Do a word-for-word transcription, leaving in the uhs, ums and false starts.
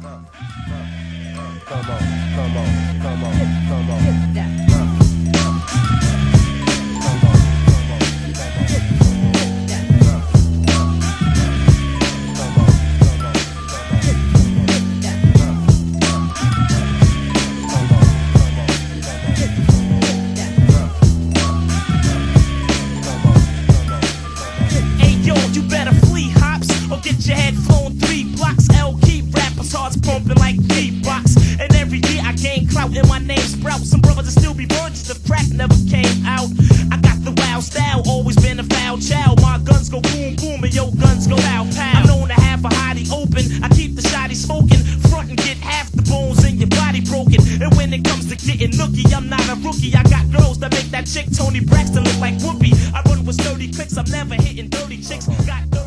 Come on, come on, come on, come on. Hit that. Get your head flown three blocks. L key rappers hearts pumping like beatbox. And every year I gain clout and my name sprout. Some brothers that still be virgins if crack never came out. I got the wild style, always been a foul child. My guns go boom boom and your guns go pow pow. I'm known to have a hottie open. I keep the shotty smoking. Front and get half the bones in your body broken. And when it comes to getting nookie, I'm not a rookie. I got girls that make that chick Tony Braxton look like Whoopi. I run with sturdy clicks, I'm never hitting dirty chicks. Got